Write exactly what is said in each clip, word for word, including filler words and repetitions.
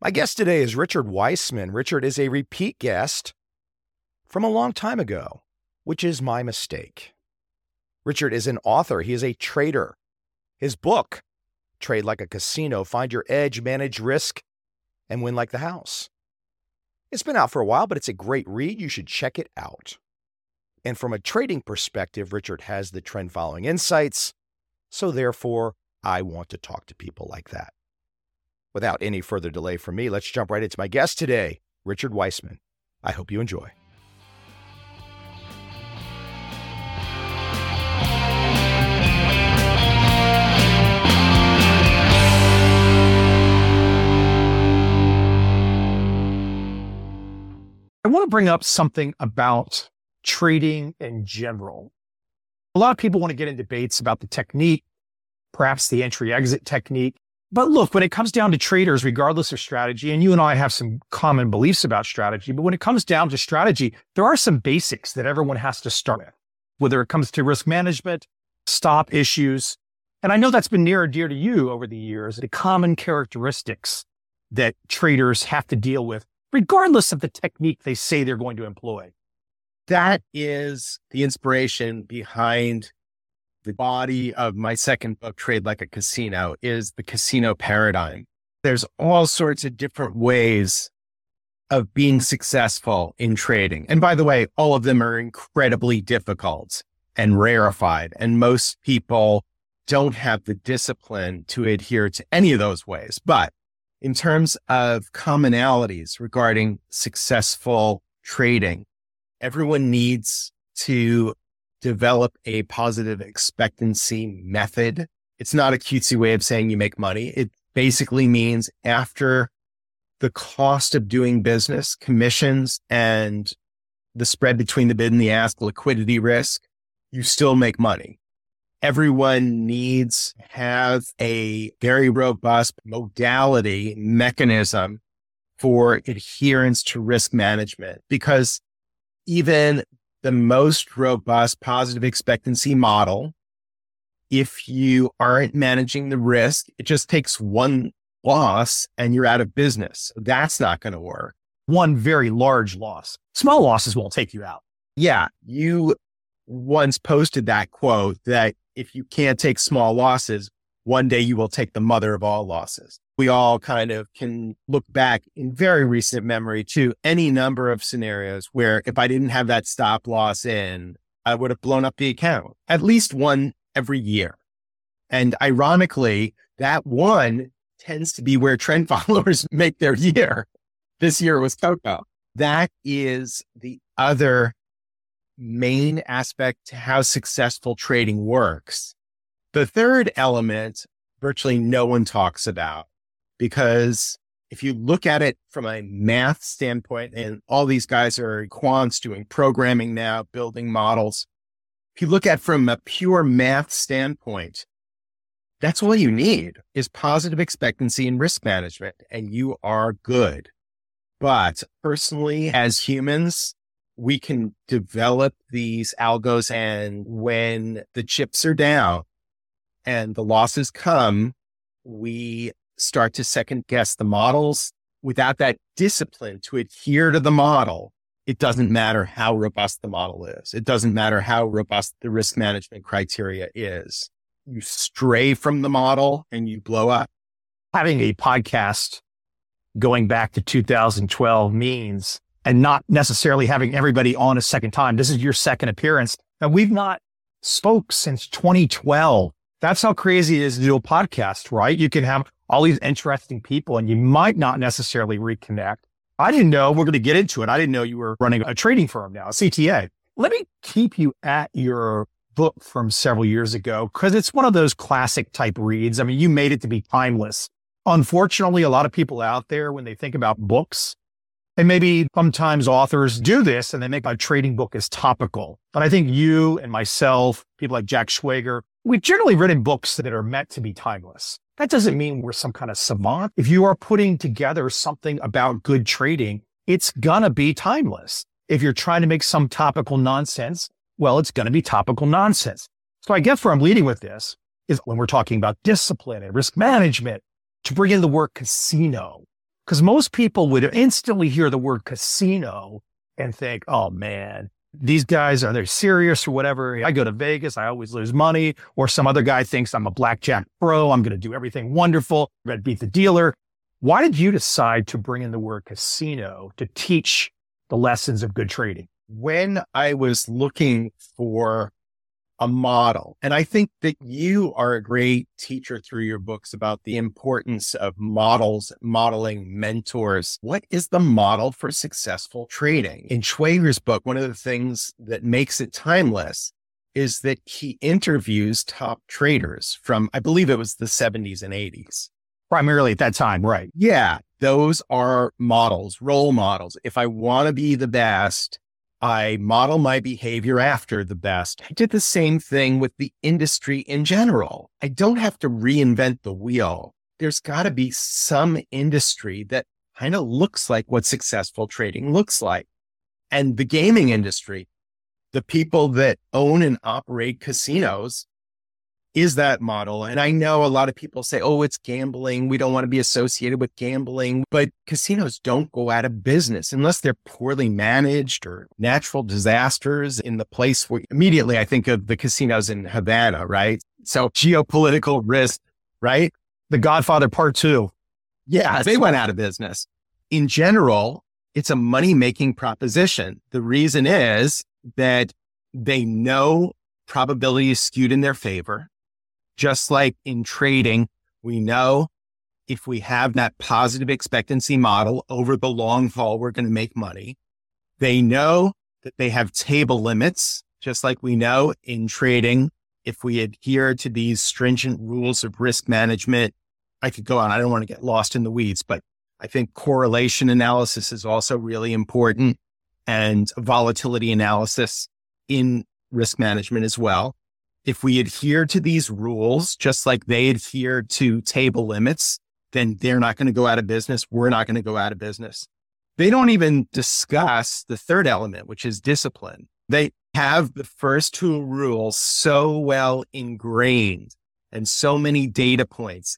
My guest today is Richard Weissman. Richard is a repeat guest from a long time ago, which is my mistake. Richard is an author. He is a trader. His book, Trade Like a Casino, Find Your Edge, Manage Risk, and Win Like the House. It's been out for a while, but it's a great read. You should check it out. And from a trading perspective, Richard has the trend following insights. So therefore, I want to talk to people like that. Without any further delay from me, let's jump right into my guest today, Richard Weissman. I hope you enjoy. I want to bring up something about trading in general. A lot of people want to get in debates about the technique, perhaps the entry-exit technique. But look, when it comes down to traders, regardless of strategy, and you and I have some common beliefs about strategy, but when it comes down to strategy, there are some basics that everyone has to start with, whether it comes to risk management, stop issues. And I know that's been near and dear to you over the years, the common characteristics that traders have to deal with, regardless of the technique they say they're going to employ. That is the inspiration behind the body of my second book, Trade Like a Casino, is the casino paradigm. There's all sorts of different ways of being successful in trading. And by the way, all of them are incredibly difficult and rarefied. And most people don't have the discipline to adhere to any of those ways. But in terms of commonalities regarding successful trading, everyone needs to develop a positive expectancy method. It's not a cutesy way of saying you make money. It basically means after the cost of doing business, commissions, and the spread between the bid and the ask, liquidity risk, you still make money. Everyone needs to have a very robust modality mechanism for adherence to risk management, because even the most robust positive expectancy model, if you aren't managing the risk, it just takes one loss and you're out of business. That's not going to work. One very large loss. Small losses won't take you out. Yeah. You once posted that quote that if you can't take small losses, one day you will take the mother of all losses. We all kind of can look back in very recent memory to any number of scenarios where if I didn't have that stop loss in, I would have blown up the account, at least one every year. And ironically, that one tends to be where trend followers make their year. This year was Coco. That is the other main aspect to how successful trading works. The third element, virtually no one talks about, because if you look at it from a math standpoint, and all these guys are quants doing programming now, building models. If you look at it from a pure math standpoint, that's all you need is positive expectancy and risk management, and you are good. But personally, as humans, we can develop these algos, and when the chips are down and the losses come, we start to second guess the models. Without that discipline to adhere to the model, it doesn't matter how robust the model is. It doesn't matter how robust the risk management criteria is. You stray from the model and you blow up. Having a podcast going back to two thousand twelve means, and not necessarily having everybody on a second time. This is your second appearance. And we've not spoke since twenty twelve. That's how crazy it is to do a podcast, right? You can have all these interesting people and you might not necessarily reconnect. I didn't know, we're going to get into it. I didn't know you were running a trading firm now, a C T A. Let me keep you at your book from several years ago, because it's one of those classic type reads. I mean, you made it to be timeless. Unfortunately, a lot of people out there, when they think about books, and maybe sometimes authors do this and they make a trading book as topical. But I think you and myself, people like Jack Schwager, we've generally written books that are meant to be timeless. That doesn't mean we're some kind of savant. If you are putting together something about good trading, it's gonna be timeless. If you're trying to make some topical nonsense, well, it's gonna be topical nonsense. So I guess where I'm leading with this is when we're talking about discipline and risk management, to bring in the word casino. Because most people would instantly hear the word casino and think, oh man, these guys are they serious or whatever. I go to Vegas, I always lose money. Or some other guy thinks I'm a blackjack pro. I'm going to do everything wonderful. I'm going to beat the dealer. Why did you decide to bring in the word casino to teach the lessons of good trading? When I was looking for a model, and I think that you are a great teacher through your books about the importance of models, modeling, mentors. What is the model for successful trading? In Schwager's book, one of the things that makes it timeless is that he interviews top traders from, I believe it was the seventies and eighties. Primarily at that time, right? Yeah, those are models, role models. If I want to be the best, I model my behavior after the best. I did the same thing with the industry in general. I don't have to reinvent the wheel. There's got to be some industry that kind of looks like what successful trading looks like. And the gaming industry, the people that own and operate casinos, is that model. And I know a lot of people say, oh, it's gambling. We don't want to be associated with gambling. But casinos don't go out of business unless they're poorly managed or natural disasters in the place where immediately I think of the casinos in Havana, right? So geopolitical risk, right? The Godfather Part Two. Yeah, they went out of business. In general, it's a money-making proposition. The reason is that they know probability is skewed in their favor. Just like in trading, we know if we have that positive expectancy model over the long haul, we're going to make money. They know that they have table limits, just like we know in trading, if we adhere to these stringent rules of risk management. I could go on. I don't want to get lost in the weeds, but I think correlation analysis is also really important, and volatility analysis in risk management as well. If we adhere to these rules, just like they adhere to table limits, then they're not going to go out of business. We're not going to go out of business. They don't even discuss the third element, which is discipline. They have the first two rules so well ingrained and so many data points,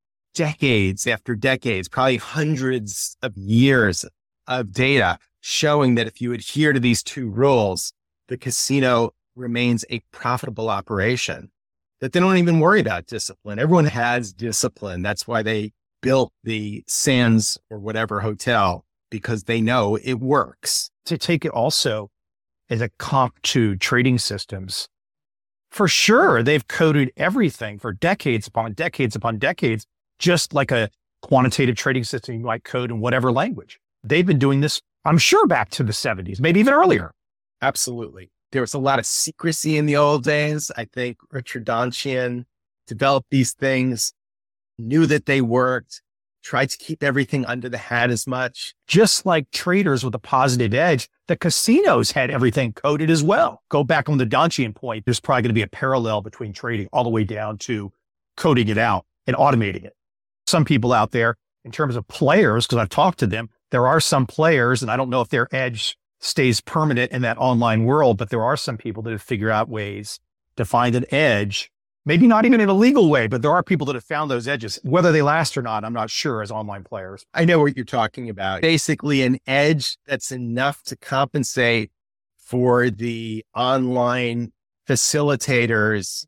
decades after decades, probably hundreds of years of data showing that if you adhere to these two rules, the casino remains a profitable operation, that they don't even worry about discipline. Everyone has discipline. That's why they built the Sands or whatever hotel, because they know it works. To take it also as a comp to trading systems, for sure, they've coded everything for decades upon decades upon decades, just like a quantitative trading system you might code in whatever language. They've been doing this, I'm sure, back to the seventies, maybe even earlier. Absolutely. There was a lot of secrecy in the old days. I think Richard Donchian developed these things, knew that they worked, tried to keep everything under the hat as much. Just like traders with a positive edge, the casinos had everything coded as well. Go back on the Donchian point, there's probably going to be a parallel between trading all the way down to coding it out and automating it. Some people out there, in terms of players, because I've talked to them, there are some players, and I don't know if their edge stays permanent in that online world, but there are some people that have figured out ways to find an edge, maybe not even in a legal way, but there are people that have found those edges. Whether they last or not, I'm not sure as online players. I know what you're talking about. Basically an edge that's enough to compensate for the online facilitators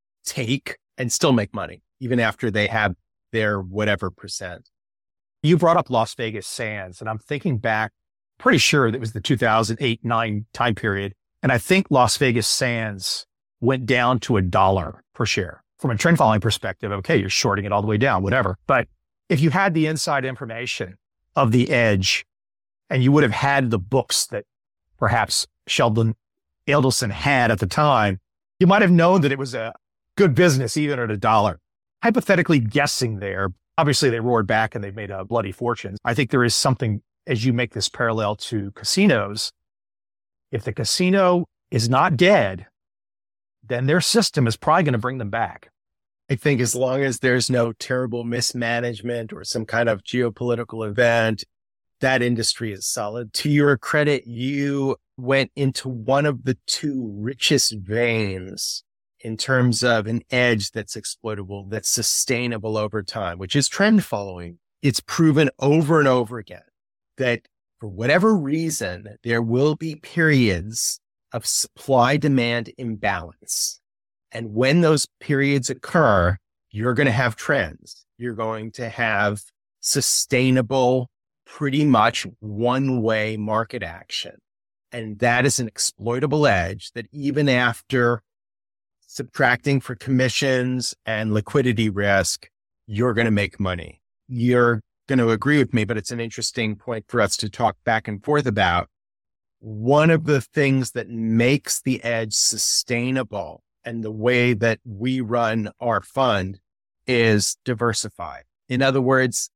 take and still make money, even after they have their whatever percent. You brought up Las Vegas Sands, and I'm thinking back, pretty sure that was the two thousand eight nine time period. And I think Las Vegas Sands went down to a dollar per share. From a trend following perspective, okay, you're shorting it all the way down, whatever. But if you had the inside information of the edge, and you would have had the books that perhaps Sheldon Adelson had at the time, you might have known that it was a good business even at a dollar. Hypothetically guessing there, obviously they roared back and they've made a bloody fortune. I think there is something, as you make this parallel to casinos, if the casino is not dead, then their system is probably going to bring them back. I think as long as there's no terrible mismanagement or some kind of geopolitical event, that industry is solid. To your credit, you went into one of the two richest veins in terms of an edge that's exploitable, that's sustainable over time, which is trend following. it's proven over and over again that for whatever reason, there will be periods of supply demand imbalance. And when those periods occur, you're going to have trends. You're going to have sustainable, pretty much one-way market action. And that is an exploitable edge that even after subtracting for commissions and liquidity risk, you're going to make money. You're going to agree with me, but it's an interesting point for us to talk back and forth about. One of the things that makes the edge sustainable and the way that we run our fund is diversified. In other words,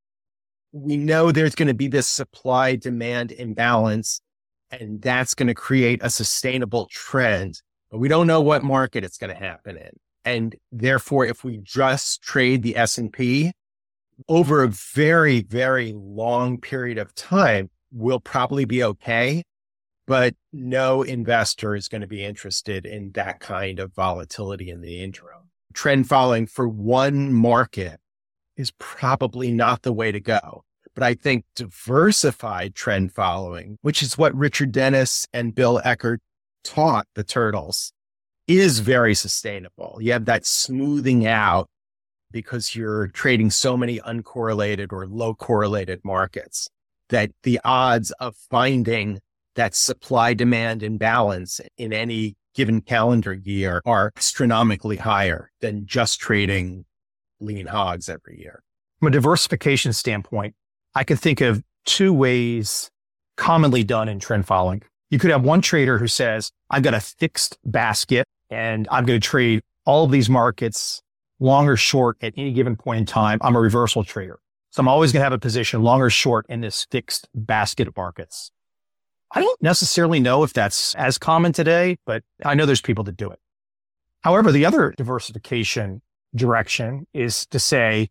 we know there's going to be this supply demand imbalance, and that's going to create a sustainable trend, but we don't know what market it's going to happen in. And therefore, if we just trade the S and P over a very, very long period of time, we'll probably be okay. But no investor is going to be interested in that kind of volatility in the interim. Trend following for one market is probably not the way to go. But I think diversified trend following, which is what Richard Dennis and Bill Eckert taught the turtles, is very sustainable. You have that smoothing out because you're trading so many uncorrelated or low correlated markets that the odds of finding that supply demand imbalance in any given calendar year are astronomically higher than just trading lean hogs every year. From a diversification standpoint, I can think of two ways commonly done in trend following. You could have one trader who says, I've got a fixed basket and I'm going to trade all of these markets long or short at any given point in time. I'm a reversal trader. So I'm always going to have a position long or short in this fixed basket of markets. I don't necessarily know if that's as common today, but I know there's people that do it. However, the other diversification direction is to say,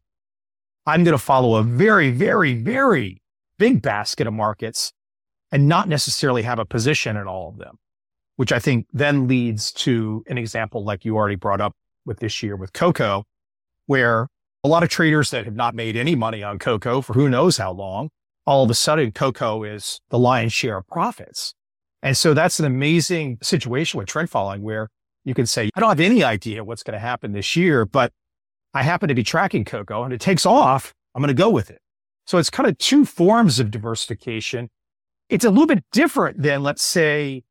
I'm going to follow a very, very, very big basket of markets and not necessarily have a position in all of them, which I think then leads to an example like you already brought up with this year with cocoa, where a lot of traders that have not made any money on cocoa for who knows how long, all of a sudden cocoa is the lion's share of profits. And so that's an amazing situation with trend following where you can say, I don't have any idea what's going to happen this year, but I happen to be tracking cocoa and it takes off. I'm going to go with it. So it's kind of two forms of diversification. It's a little bit different than, let's say,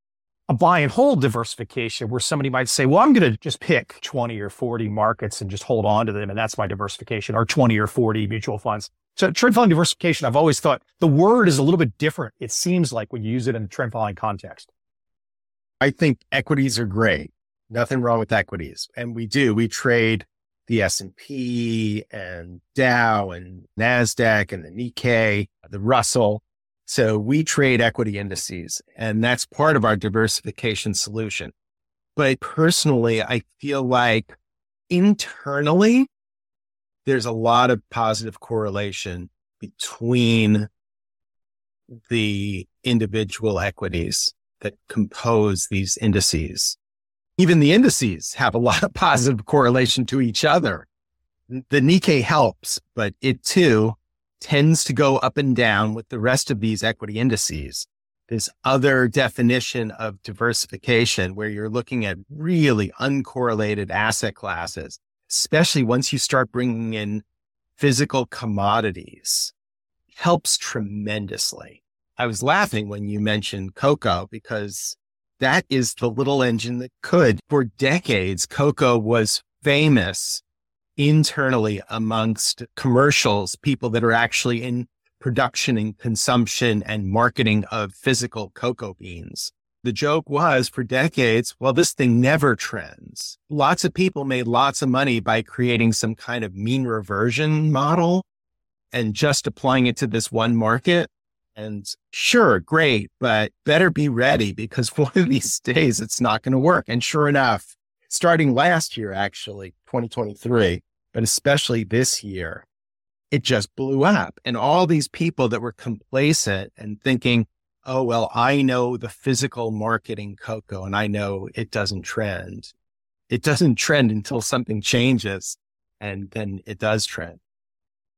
a buy and hold diversification where somebody might say, well, I'm going to just pick twenty or forty markets and just hold on to them. And that's my diversification, or twenty or forty mutual funds. So trend following diversification, I've always thought the word is a little bit different. It seems like when you use it in the trend following context. I think equities are great. Nothing wrong with equities. And we do, we trade the S and P and Dow and NASDAQ and the Nikkei, the Russell. So we trade equity indices, and that's part of our diversification solution. But personally, I feel like internally, there's a lot of positive correlation between the individual equities that compose these indices. Even the indices have a lot of positive correlation to each other. The Nikkei helps, but it too tends to go up and down with the rest of these equity indices. This other definition of diversification where you're looking at really uncorrelated asset classes, especially once you start bringing in physical commodities, helps tremendously. I was laughing when you mentioned cocoa because that is the little engine that could. For decades, cocoa was famous internally amongst commercials, people that are actually in production and consumption and marketing of physical cocoa beans. The joke was for decades, well, this thing never trends. Lots of people made lots of money by creating some kind of mean reversion model and just applying it to this one market. And sure, great, but better be ready because one of these days it's not going to work. And sure enough, starting last year, actually, twenty twenty-three, but especially this year, it just blew up. And all these people that were complacent and thinking, oh, well, I know the physical marketing cocoa and I know it doesn't trend. It doesn't trend until something changes and then it does trend.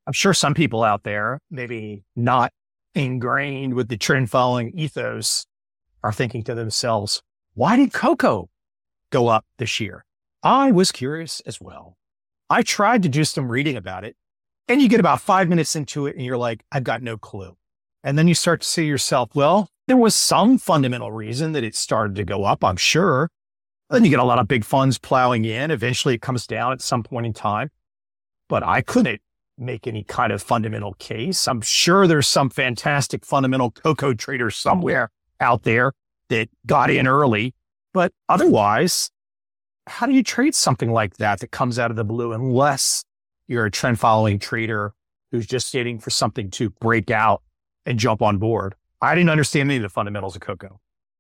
I'm sure some people out there, maybe not ingrained with the trend following ethos, are thinking to themselves, why did cocoa go up this year? I was curious as well. I tried to do some reading about it, and you get about five minutes into it and you're like, I've got no clue. And then you start to see yourself, well, there was some fundamental reason that it started to go up, I'm sure. Then you get a lot of big funds plowing in. Eventually it comes down at some point in time. But I couldn't make any kind of fundamental case. I'm sure there's some fantastic fundamental cocoa trader somewhere out there that got in early. But otherwise, how do you trade something like that that comes out of the blue unless you're a trend following trader who's just waiting for something to break out and jump on board? I didn't understand any of the fundamentals of cocoa.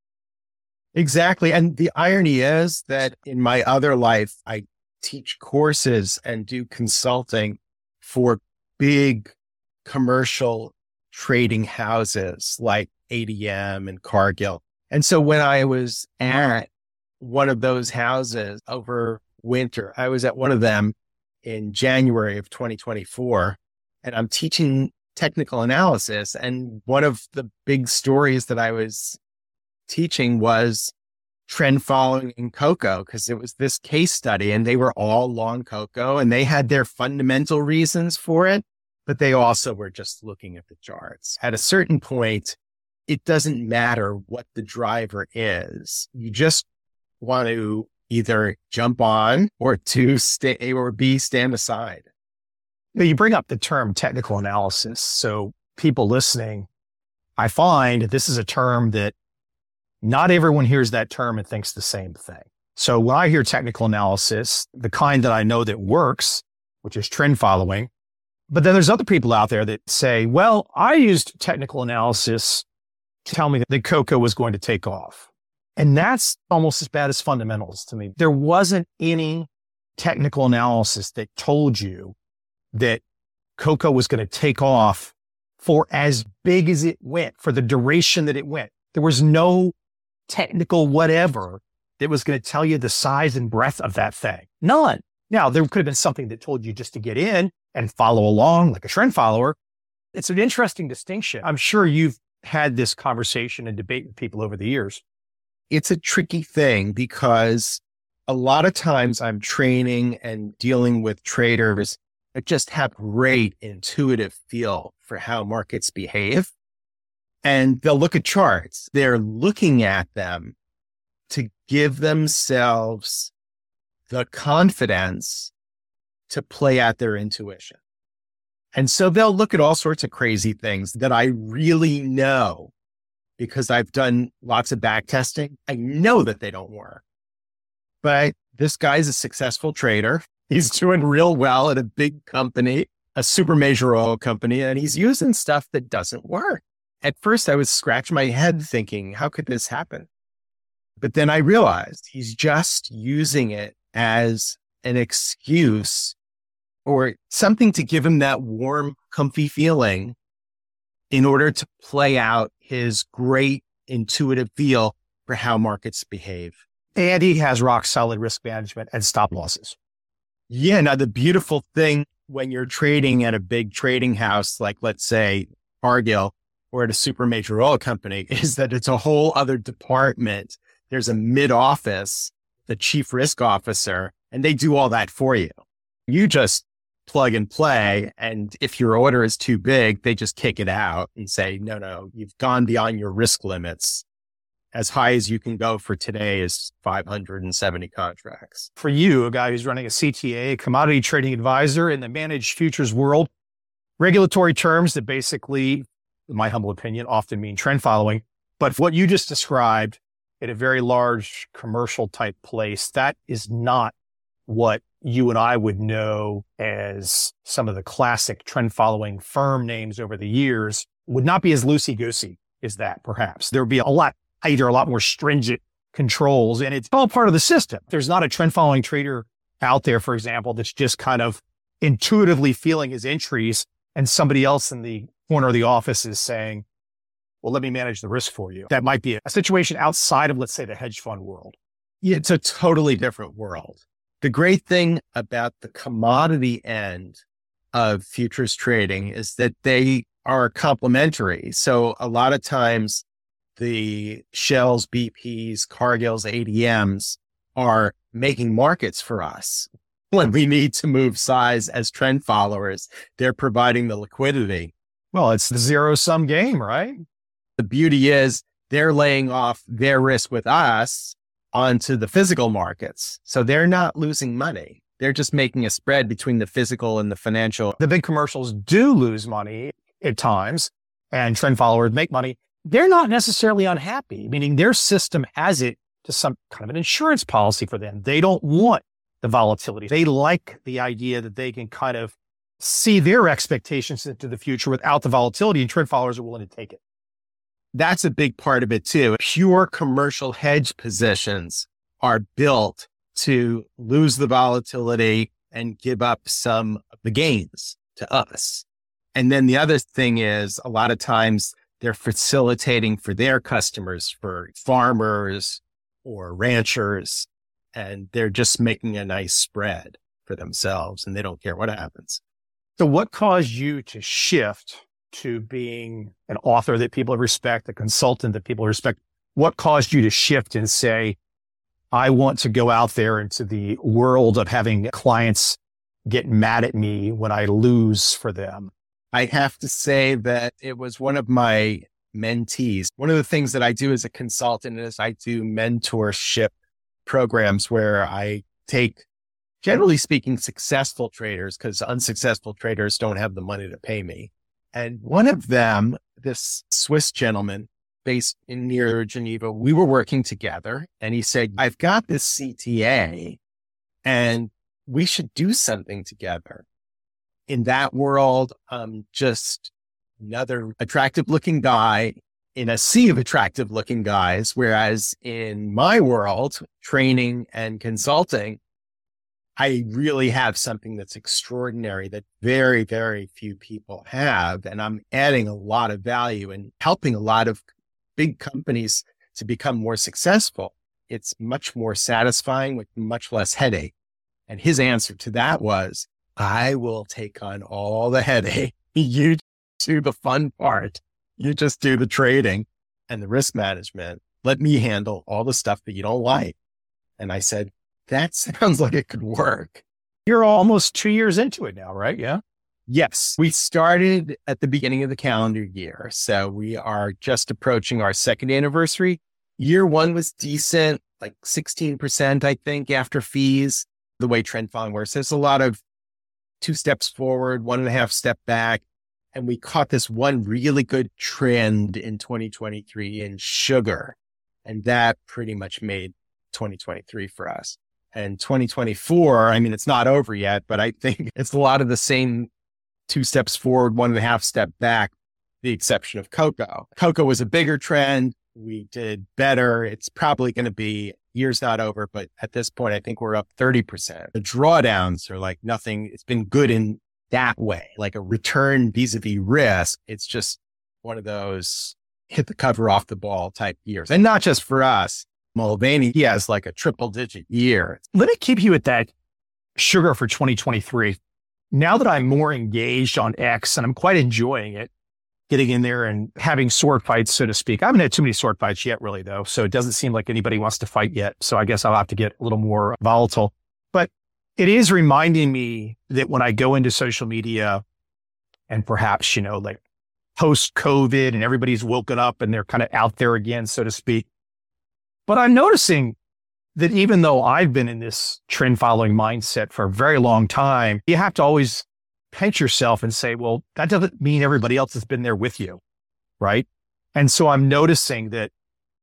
Exactly. And the irony is that in my other life, I teach courses and do consulting for big commercial trading houses like A D M and Cargill. And so when I was at one of those houses over winter, I was at one of them in January of twenty twenty-four, and I'm teaching technical analysis. And one of the big stories that I was teaching was trend following in cocoa, because it was this case study and they were all long cocoa and they had their fundamental reasons for it, but they also were just looking at the charts. At a certain point, it doesn't matter what the driver is. You just want to either jump on or to stay or B, stand aside. You bring up the term technical analysis. So people listening, I find this is a term that not everyone hears that term and thinks the same thing. So when I hear technical analysis, the kind that I know that works, which is trend following, but then there's other people out there that say, well, I used technical analysis to tell me that the cocoa was going to take off. And that's almost as bad as fundamentals to me. There wasn't any technical analysis that told you that cocoa was going to take off for as big as it went, for the duration that it went. There was no technical whatever that was going to tell you the size and breadth of that thing. None. Now, there could have been something that told you just to get in and follow along like a trend follower. It's an interesting distinction. I'm sure you've had this conversation and debate with people over the years. It's a tricky thing because a lot of times I'm training and dealing with traders that just have great intuitive feel for how markets behave. And they'll look at charts. They're looking at them to give themselves the confidence to play out their intuition. And so they'll look at all sorts of crazy things that I really know because I've done lots of back testing. I know that they don't work. But this guy's a successful trader. He's doing real well at a big company, a super major oil company, and he's using stuff that doesn't work. At first, I was scratching my head thinking, how could this happen? But then I realized he's just using it as an excuse or something to give him that warm, comfy feeling in order to play out his great intuitive feel for how markets behave. And he has rock solid risk management and stop losses. Yeah. Now, the beautiful thing when you're trading at a big trading house, like let's say Cargill, or at a super major oil company, is that it's a whole other department. There's a mid-office, the chief risk officer, and they do all that for you. You just plug and play. And if your order is too big, they just kick it out and say, no, no, you've gone beyond your risk limits. As high as you can go for today is five hundred seventy contracts. For you, a guy who's running a C T A, a commodity trading advisor in the managed futures world, regulatory terms that basically, in my humble opinion, often mean trend following. But what you just described at a very large commercial type place, that is not what you and I would know as some of the classic trend following firm names over the years would not be as loosey-goosey as that, perhaps. There would be a lot tighter, a lot more stringent controls, and it's all part of the system. There's not a trend following trader out there, for example, that's just kind of intuitively feeling his entries and somebody else in the corner of the office is saying, well, let me manage the risk for you. That might be a situation outside of, let's say, the hedge fund world. Yeah, it's a totally different world. The great thing about the commodity end of futures trading is that they are complementary. So a lot of times the Shells, B Ps, Cargills, A D Ms are making markets for us. When we need to move size as trend followers, they're providing the liquidity. Well, it's the zero sum game, right? The beauty is they're laying off their risk with us onto the physical markets. So they're not losing money. They're just making a spread between the physical and the financial. The big commercials do lose money at times, and trend followers make money. They're not necessarily unhappy, meaning their system has it to some kind of an insurance policy for them. They don't want the volatility. They like the idea that they can kind of see their expectations into the future without the volatility, and trend followers are willing to take it. That's a big part of it too. Pure commercial hedge positions are built to lose the volatility and give up some of the gains to us. And then the other thing is a lot of times they're facilitating for their customers, for farmers or ranchers, and they're just making a nice spread for themselves and they don't care what happens. So what caused you to shift to being an author that people respect, a consultant that people respect? What caused you to shift and say, I want to go out there into the world of having clients get mad at me when I lose for them? I have to say that it was one of my mentees. One of the things that I do as a consultant is I do mentorship programs where I take, generally speaking, successful traders, because unsuccessful traders don't have the money to pay me. And one of them, this Swiss gentleman based in near Geneva, we were working together and he said, I've got this C T A and we should do something together. In that world, I'm just another attractive looking guy in a sea of attractive looking guys. Whereas in my world, training and consulting, I really have something that's extraordinary that very, very few people have. And I'm adding a lot of value and helping a lot of big companies to become more successful. It's much more satisfying with much less headache. And his answer to that was, I will take on all the headache. You do the fun part. You just do the trading and the risk management. Let me handle all the stuff that you don't like. And I said, that sounds like it could work. You're almost two years into it now, right? Yeah. Yes. We started at the beginning of the calendar year. So we are just approaching our second anniversary. Year one was decent, like sixteen percent, I think, after fees. The way trend following works, there's a lot of two steps forward, one and a half step back. And we caught this one really good trend in twenty twenty-three in sugar. And that pretty much made twenty twenty-three for us. And twenty twenty-four, I mean, it's not over yet, but I think it's a lot of the same two steps forward, one and a half step back, the exception of cocoa. Cocoa was a bigger trend. We did better. It's probably going to be, year's not over, but at this point, I think we're up thirty percent. The drawdowns are like nothing. It's been good in that way, like a return vis-a-vis risk. It's just one of those hit the cover off the ball type years. And not just for us. Mulvaney, he has like a triple digit year. Let me keep you at that sugar for twenty twenty-three. Now that I'm more engaged on X and I'm quite enjoying it, getting in there and having sword fights, so to speak. I haven't had too many sword fights yet, really, though. So it doesn't seem like anybody wants to fight yet. So I guess I'll have to get a little more volatile. But it is reminding me that when I go into social media and perhaps, you know, like post-COVID and everybody's woken up and they're kind of out there again, so to speak. But I'm noticing that even though I've been in this trend following mindset for a very long time, you have to always pinch yourself and say, well, that doesn't mean everybody else has been there with you, right? And so I'm noticing that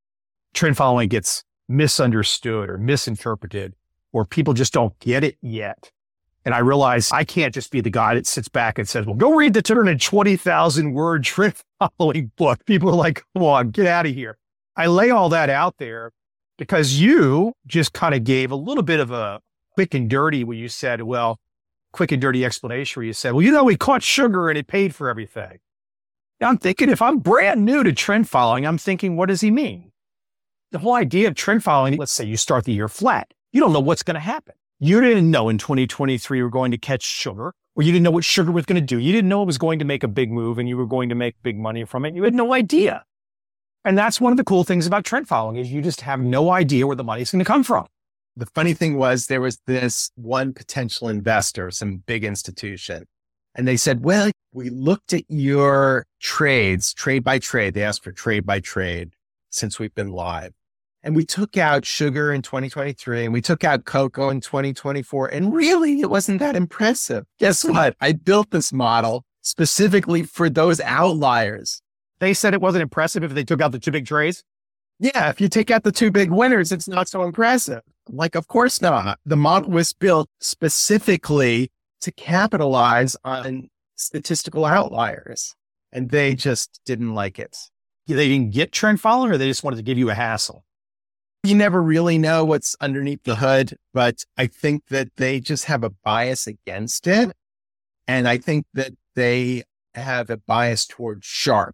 trend following gets misunderstood or misinterpreted, or people just don't get it yet. And I realize I can't just be the guy that sits back and says, well, go read the two hundred twenty thousand word trend following book. People are like, come on, get out of here. I lay all that out there because you just kind of gave a little bit of a quick and dirty when you said, well, quick and dirty explanation where you said, well, you know, we caught sugar and it paid for everything. Now I'm thinking, if I'm brand new to trend following, I'm thinking, what does he mean? The whole idea of trend following, let's say you start the year flat. You don't know what's going to happen. You didn't know in twenty twenty-three we're going to catch sugar, or you didn't know what sugar was going to do. You didn't know it was going to make a big move and you were going to make big money from it. You had no idea. And that's one of the cool things about trend following is you just have no idea where the money's going to come from. The funny thing was there was this one potential investor, some big institution, and they said, well, we looked at your trades, trade by trade. They asked for trade by trade since we've been live. And we took out sugar in twenty twenty-three and we took out cocoa in twenty twenty-four. And really, it wasn't that impressive. Guess what? I built this model specifically for those outliers. They said it wasn't impressive if they took out the two big trades. Yeah, if you take out the two big winners, it's not so impressive. Like, of course not. The model was built specifically to capitalize on statistical outliers. And they just didn't like it. They didn't get trend following, or they just wanted to give you a hassle? You never really know what's underneath the hood, but I think that they just have a bias against it. And I think that they have a bias towards sharp,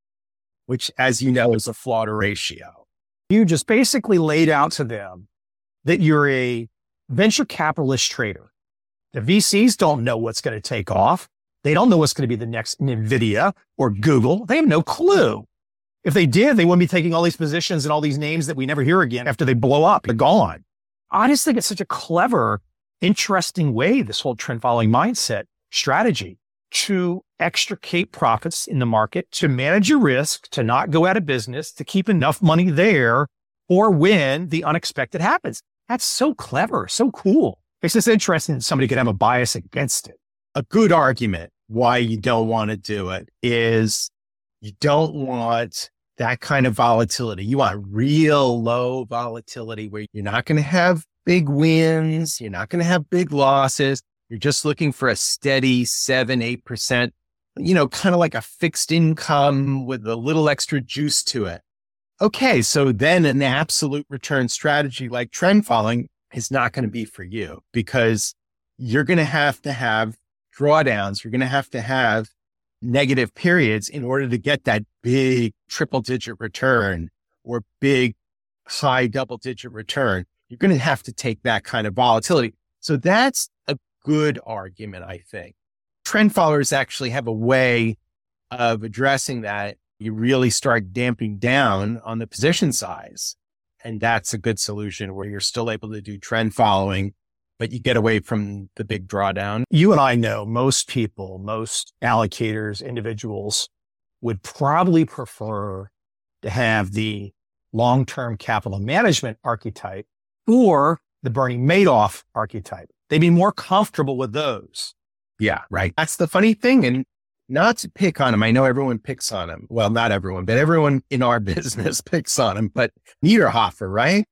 which, as you know, is a flawed ratio. You just basically laid out to them that you're a venture capitalist trader. The V Cs don't know what's going to take off. They don't know what's going to be the next NVIDIA or Google. They have no clue. If they did, they wouldn't be taking all these positions and all these names that we never hear again after they blow up. They're gone. I just think it's such a clever, interesting way, this whole trend following mindset strategy to extricate profits in the market, to manage your risk, to not go out of business, to keep enough money there for when the unexpected happens. That's so clever, so cool. It's just interesting that somebody could have a bias against it. A good argument why you don't want to do it is you don't want that kind of volatility. You want real low volatility where you're not going to have big wins. You're not going to have big losses. You're just looking for a steady seven, eight percent, you know, kind of like a fixed income with a little extra juice to it. Okay. So then an absolute return strategy like trend following is not going to be for you because you're going to have to have drawdowns. You're going to have to have negative periods in order to get that big triple digit return or big high double digit return. You're going to have to take that kind of volatility. So that's a good argument, I think. Trend followers actually have a way of addressing that. You really start damping down on the position size. And that's a good solution where you're still able to do trend following, but you get away from the big drawdown. You and I know most people, most allocators, individuals would probably prefer to have the long-term capital management archetype or the Bernie Madoff archetype. They'd be more comfortable with those. Yeah, right. That's the funny thing. And not to pick on him. I know everyone picks on him. Well, not everyone, but everyone in our business picks on him. But Niederhofer, right?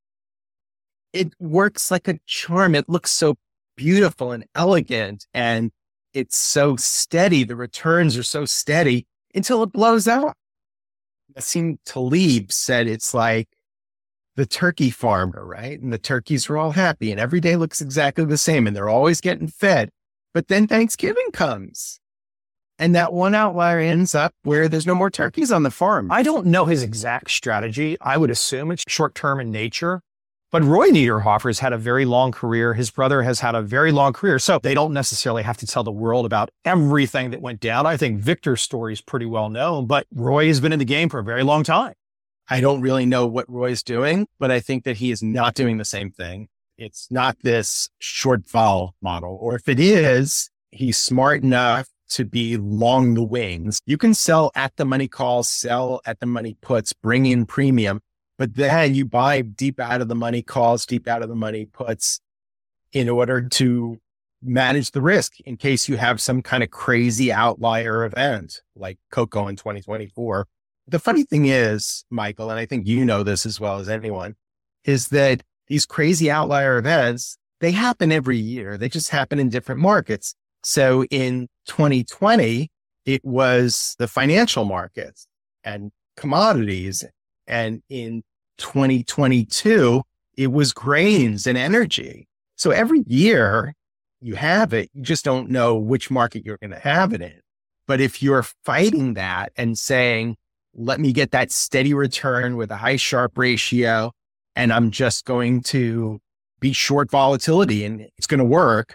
It works like a charm. It looks so beautiful and elegant, and it's so steady. The returns are so steady until it blows out. Nassim Taleb said it's like the turkey farmer, right? And the turkeys are all happy and every day looks exactly the same and they're always getting fed. But then Thanksgiving comes and that one outlier ends up where there's no more turkeys on the farm. I don't know his exact strategy. I would assume it's short-term in nature. But Roy Niederhofer has had a very long career. His brother has had a very long career. So they don't necessarily have to tell the world about everything that went down. I think Victor's story is pretty well known, but Roy has been in the game for a very long time. I don't really know what Roy's doing, but I think that he is not doing the same thing. It's not this short vol model, or if it is, he's smart enough to be long the wings. You can sell at the money calls, sell at the money puts, bring in premium. But then you buy deep out of the money calls, deep out of the money puts in order to manage the risk in case you have some kind of crazy outlier event like cocoa in twenty twenty-four. The funny thing is, Michael, and I think you know this as well as anyone, is that these crazy outlier events, they happen every year. They just happen in different markets. So in twenty twenty, it was the financial markets and commodities. And in twenty twenty-two, it was grains and energy. So every year you have it, you just don't know which market you're going to have it in. But if you're fighting that and saying, let me get that steady return with a high Sharpe ratio, and I'm just going to be short volatility and it's going to work,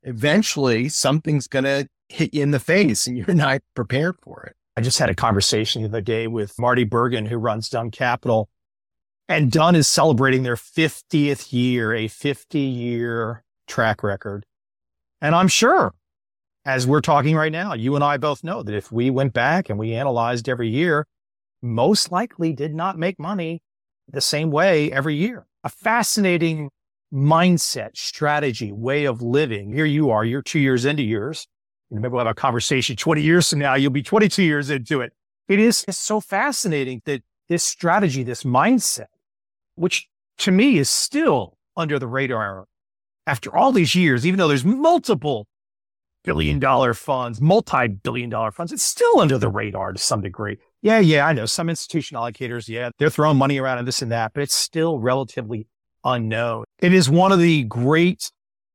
eventually something's going to hit you in the face and you're not prepared for it. I just had a conversation the other day with Marty Bergen, who runs Dunn Capital, and Dunn is celebrating their fiftieth year, a fifty year track record. And I'm sure, as we're talking right now, you and I both know that if we went back and we analyzed every year, most likely did not make money the same way every year. A fascinating mindset, strategy, way of living. Here you are, you're two years into yours. Maybe we'll have a conversation twenty years from now, you'll be twenty-two years into it. It is it's so fascinating that this strategy, this mindset, which to me is still under the radar after all these years, even though there's multiple billion dollar funds, multi-billion dollar funds, it's still under the radar to some degree. Yeah, yeah, I know some institutional allocators, yeah, they're throwing money around and this and that, but it's still relatively unknown. It is one of the great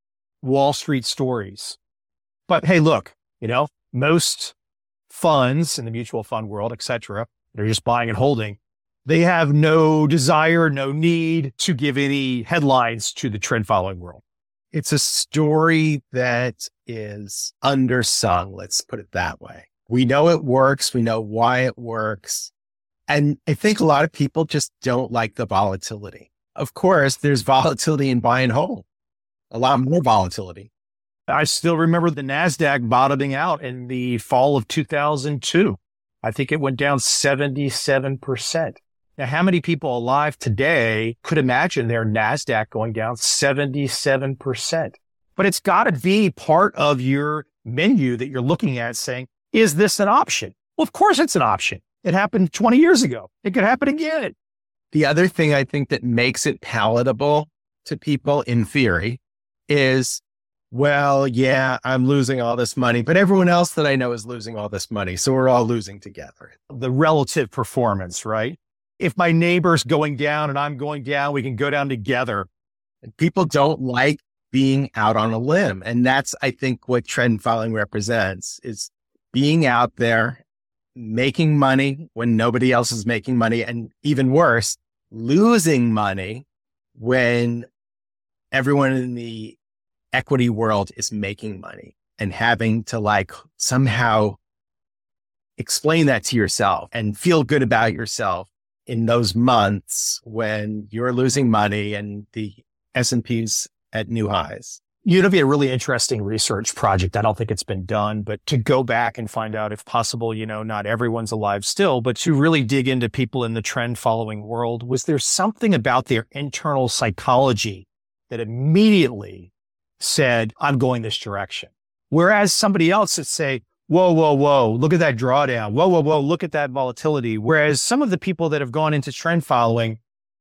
Wall Street stories. But hey, look, you know, most funds in the mutual fund world, et cetera, they're just buying and holding. They have no desire, no need to give any headlines to the trend following world. It's a story that is undersung. Let's put it that way. We know it works. We know why it works. And I think a lot of people just don't like the volatility. Of course, there's volatility in buy and hold, a lot more volatility. I still remember the NASDAQ bottoming out in the fall of two thousand two. I think it went down seventy-seven percent. Now, how many people alive today could imagine their NASDAQ going down seventy-seven percent? But it's got to be part of your menu that you're looking at saying, is this an option? Well, of course it's an option. It happened twenty years ago. It could happen again. The other thing I think that makes it palatable to people in theory is, well, yeah, I'm losing all this money, but everyone else that I know is losing all this money. So we're all losing together. The relative performance, right? If my neighbor's going down and I'm going down, we can go down together. And people don't like being out on a limb. And that's, I think, what trend following represents, is being out there, making money when nobody else is making money. And even worse, losing money when everyone in the equity world is making money and having to like somehow explain that to yourself and feel good about yourself in those months when you're losing money and the S and P's at new highs. It'll be a really interesting research project. I don't think it's been done, but to go back and find out, if possible, you know, not everyone's alive still, but to really dig into people in the trend following world. Was there something about their internal psychology that immediately said, I'm going this direction? Whereas somebody else would say, whoa, whoa, whoa, look at that drawdown. Whoa, whoa, whoa, look at that volatility. Whereas some of the people that have gone into trend following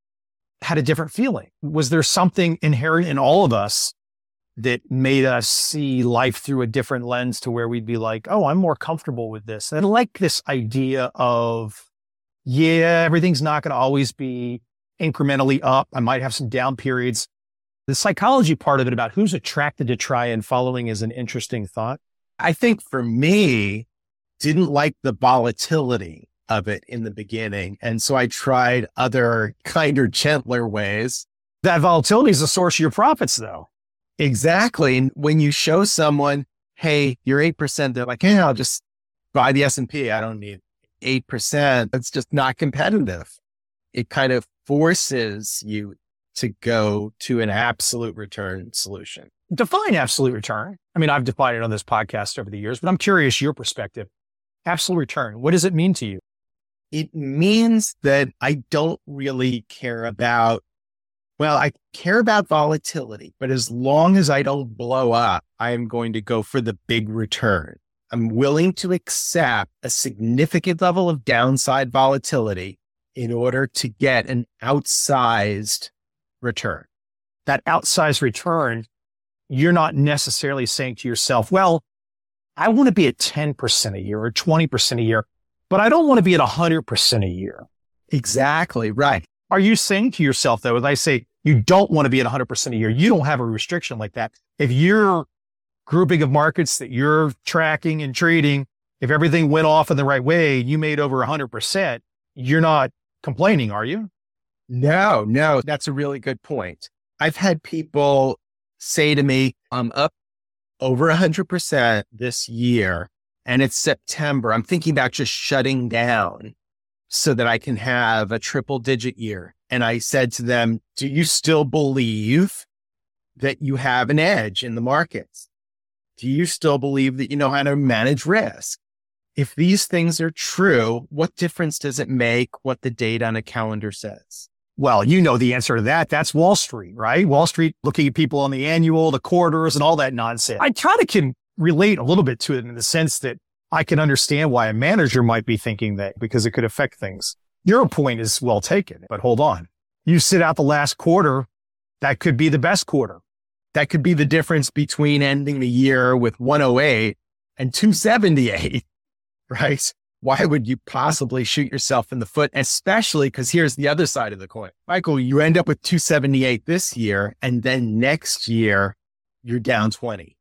had a different feeling. Was there something inherent in all of us that made us see life through a different lens to where we'd be like, oh, I'm more comfortable with this? And I like this idea of, yeah, everything's not going to always be incrementally up. I might have some down periods. The psychology part of it about who's attracted to trend following is an interesting thought. I think for me, didn't like the volatility of it in the beginning. And so I tried other kinder, gentler ways. That volatility is the source of your profits, though. Exactly. And when you show someone, hey, you're eight percent, they're like, hey, I'll just buy the S and P. I don't need eight percent. It's just not competitive. It kind of forces you to go to an absolute return solution. Define absolute return. I mean, I've defined it on this podcast over the years, but I'm curious your perspective. Absolute return, what does it mean to you? It means that I don't really care about, well, I care about volatility, but as long as I don't blow up, I am going to go for the big return. I'm willing to accept a significant level of downside volatility in order to get an outsized return. That outsized return, you're not necessarily saying to yourself, well, I want to be at ten percent a year or twenty percent a year, but I don't want to be at one hundred percent a year. Exactly right. Are you saying to yourself, though, as I say, you don't want to be at one hundred percent a year, you don't have a restriction like that. If you're grouping of markets that you're tracking and trading, if everything went off in the right way, you made over one hundred percent, you're not complaining, are you? No, no, that's a really good point. I've had people say to me, I'm up over one hundred percent this year, and it's September, I'm thinking about just shutting down so that I can have a triple digit year. And I said to them, do you still believe that you have an edge in the markets? Do you still believe that you know how to manage risk? If these things are true, what difference does it make what the date on a calendar says? Well, you know the answer to that. That's Wall Street, right? Wall Street looking at people on the annual, the quarters, and all that nonsense. I kind of can relate a little bit to it in the sense that I can understand why a manager might be thinking that because it could affect things. Your point is well taken, but hold on. You sit out the last quarter, that could be the best quarter. That could be the difference between ending the year with one oh eight and two seventy-eight, right? Why would you possibly shoot yourself in the foot? Especially because here's the other side of the coin. Michael, you end up with two seventy-eight this year, and then next year, you're down twenty.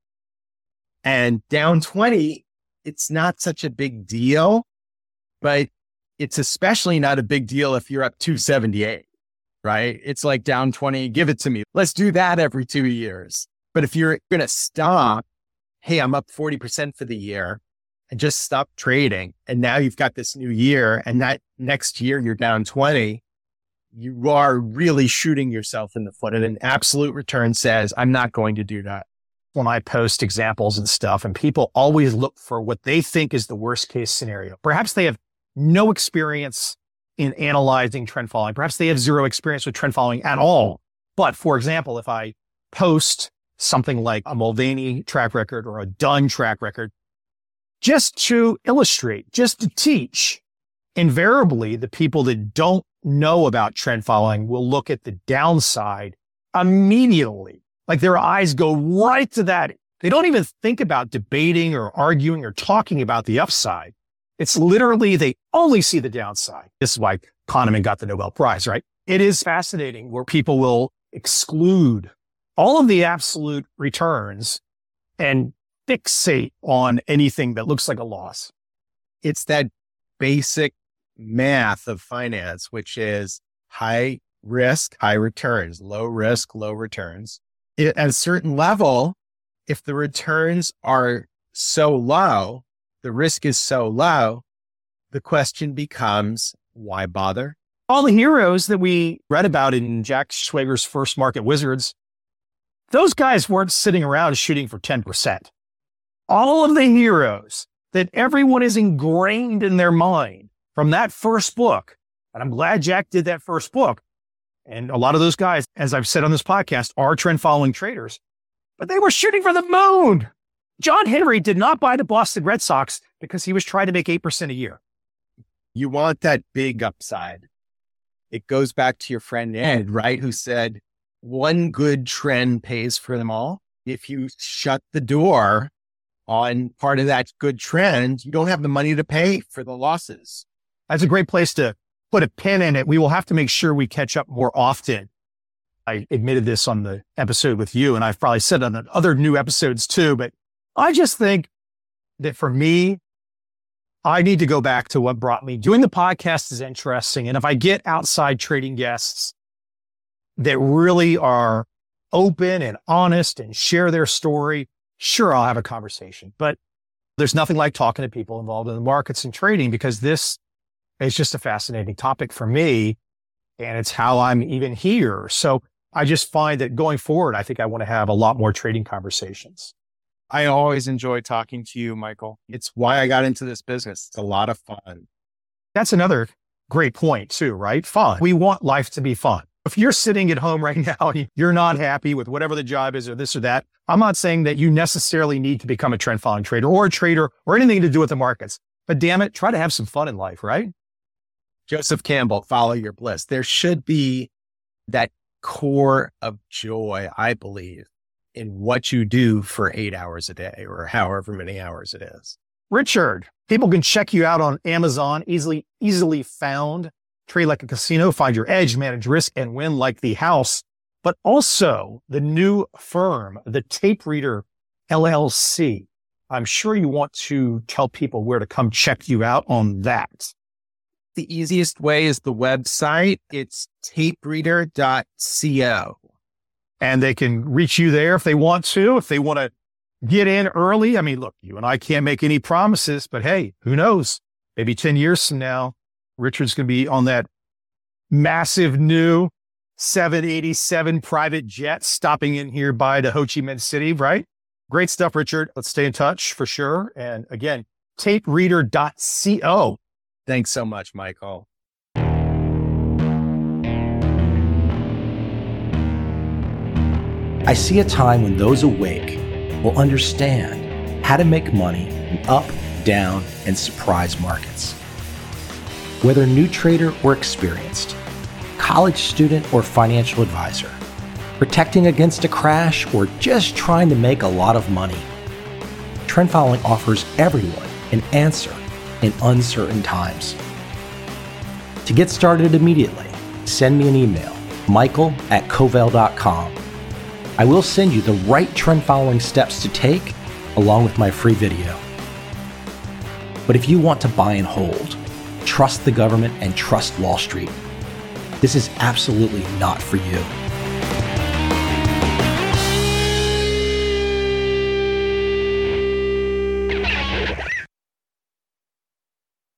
And down twenty, it's not such a big deal, but it's especially not a big deal if you're up two seventy-eight, right? It's like down twenty, give it to me. Let's do that every two years. But if you're going to stop, hey, I'm up forty percent for the year and just stop trading. And now you've got this new year and that next year you're down twenty. You are really shooting yourself in the foot. And an absolute return says, I'm not going to do that. When I post examples and stuff, and people always look for what they think is the worst case scenario. Perhaps they have no experience in analyzing trend following. Perhaps they have zero experience with trend following at all. But for example, if I post something like a Mulvaney track record or a Dunn track record, just to illustrate, just to teach, invariably the people that don't know about trend following will look at the downside immediately. Like their eyes go right to that. They don't even think about debating or arguing or talking about the upside. It's literally, they only see the downside. This is why Kahneman got the Nobel Prize, right? It is fascinating where people will exclude all of the absolute returns and fixate on anything that looks like a loss. It's that basic math of finance, which is high risk, high returns, low risk, low returns. It, at a certain level, if the returns are so low, the risk is so low, the question becomes, why bother? All the heroes that we read about in Jack Schwager's First Market Wizards, those guys weren't sitting around shooting for ten percent. All of the heroes that everyone is ingrained in their mind from that first book, and I'm glad Jack did that first book, and a lot of those guys, as I've said on this podcast, are trend following traders, but they were shooting for the moon. John Henry did not buy the Boston Red Sox because he was trying to make eight percent a year. You want that big upside. It goes back to your friend Ed, right? Who said, one good trend pays for them all. If you shut the door on part of that good trend, you don't have the money to pay for the losses. That's a great place to put a pin in it. We will have to make sure we catch up more often. I admitted this on the episode with you, and I've probably said it on other new episodes too, but I just think that for me, I need to go back to what brought me. Doing the podcast is interesting. And if I get outside trading guests that really are open and honest and share their story, sure, I'll have a conversation. But there's nothing like talking to people involved in the markets and trading, because this is just a fascinating topic for me. And it's how I'm even here. So I just find that going forward, I think I want to have a lot more trading conversations. I always enjoy talking to you, Michael. It's why I got into this business. It's a lot of fun. That's another great point too, right? Fun. We want life to be fun. If you're sitting at home right now and you're not happy with whatever the job is or this or that, I'm not saying that you necessarily need to become a trend following trader or a trader or anything to do with the markets. But damn it, try to have some fun in life, right? Joseph Campbell, follow your bliss. There should be that core of joy, I believe, in what you do for eight hours a day or however many hours it is. Richard, people can check you out on Amazon, easily, easily found. Trade like a casino, find your edge, manage risk, and win like the house. But also the new firm, the Tape Reader L L C. I'm sure you want to tell people where to come check you out on that. The easiest way is the website. It's tape reader dot co. And they can reach you there if they want to. If they want to get in early. I mean, look, you and I can't make any promises, but hey, who knows? Maybe ten years from now, Richard's going to be on that massive new seven eighty-seven private jet stopping in here by the Ho Chi Minh City, right? Great stuff, Richard. Let's stay in touch for sure. And again, tape reader dot co. Thanks so much, Michael. I see a time when those awake will understand how to make money in up, down, and surprise markets. Whether new trader or experienced, college student or financial advisor, protecting against a crash or just trying to make a lot of money, Trend Following offers everyone an answer in uncertain times. To get started immediately, send me an email, michael at covel dot com. I will send you the right trend following steps to take along with my free video. But if you want to buy and hold, trust the government and trust Wall Street, this is absolutely not for you.